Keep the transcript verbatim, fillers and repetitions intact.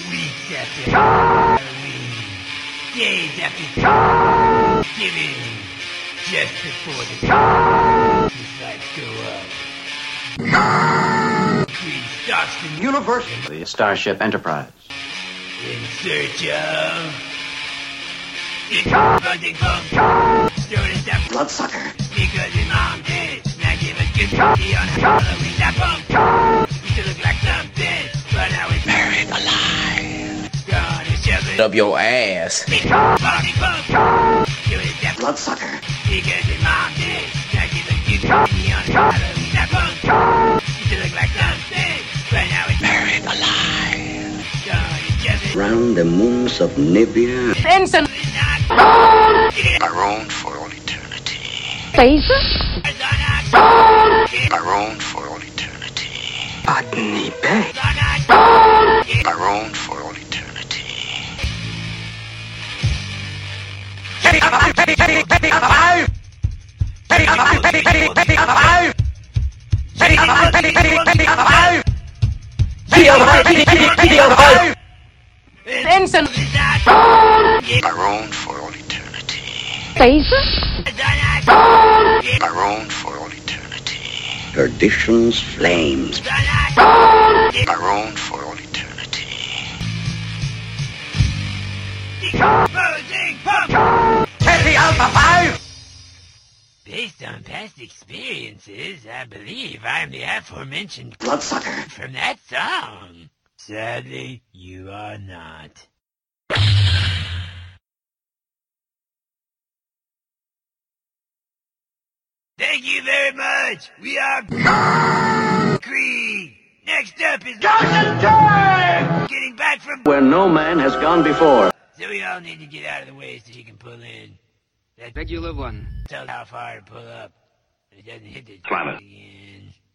Weeks after Halloween, days after Thanksgiving, just before the lights go up, Creed starts the universe. The Starship Enterprise. In search of buzzing pump, stories that Bloodsucker. because his mom did. Now give us good tea on Halloween. That pump used to look like something, but now it's Buried alive. gone and shoving Up your ass. buzzing pump. Stories that Bloodsucker. because his mom did. Now give us good tea on Halloween. That pump used to look like something, but now it's Buried alive. gone and shoving. Round the moons of Nibia. Benson. Marooned for all eternity. Face. Marooned for all eternity. Botany Bay. Marooned for all eternity. Benson. Marooned for all eternity. Face. Marooned for all eternity. Perdition's flames. Marooned for all eternity. Buzzing pump. Based on past experiences, I believe I'm the aforementioned Bloodsucker. from that song. Sadly, you are not. Thank you very much. We are Creed. Next up is getting back from Where no man has gone before. so we all need to get out of the way so he can pull in. That Regular one. tells how far to pull up. It doesn't hit the Climate. again.